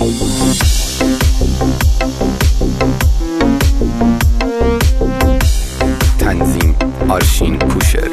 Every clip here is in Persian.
تنظیم آرشین کوشر.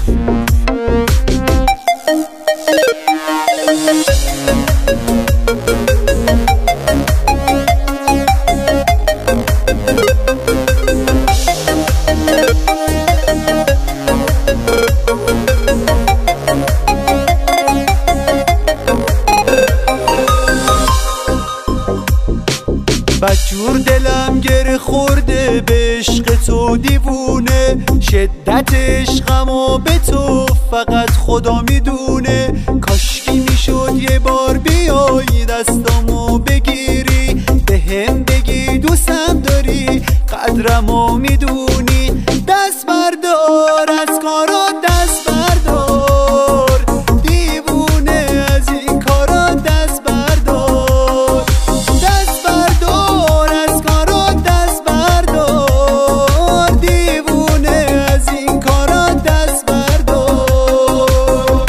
بدجور دلم گره خورده به عشق تو دیوونه، شدت عشقمو به تو فقط خدا میدونه. کاشکی میشد یه بار بیایی دستامو بگیری، به هم بگی دوستم داری قدرمو میدونی. دست بردار از کارا دست بردار، دیوونه از این کارا دست بردار. دست بردار از کارا دست بردار، دیوونه از این کارا دست بردار.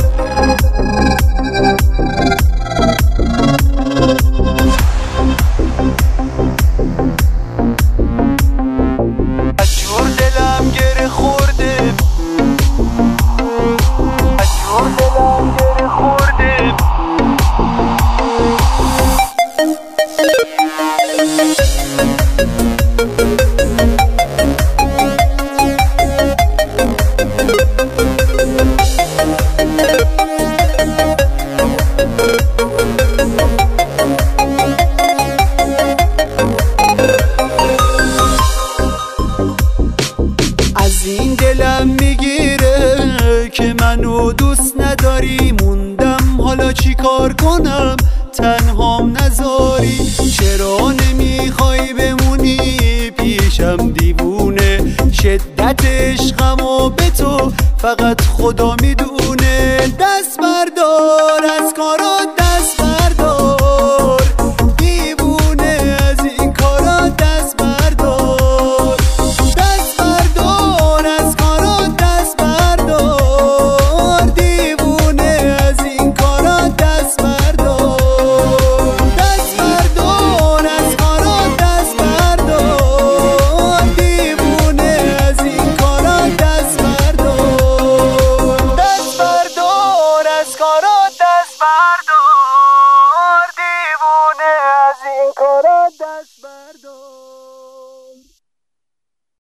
بدجور دلم گره خورده، بدجور دلم گره خورده. از این دلم میگیره که منو دوست نداری، موندم حالا چی کار کنم تنهام نذاری. چرا نمیخوای بمونی پیشم دیوونه، شدت عشقمو به تو فقط خدا میدونه. دست بردار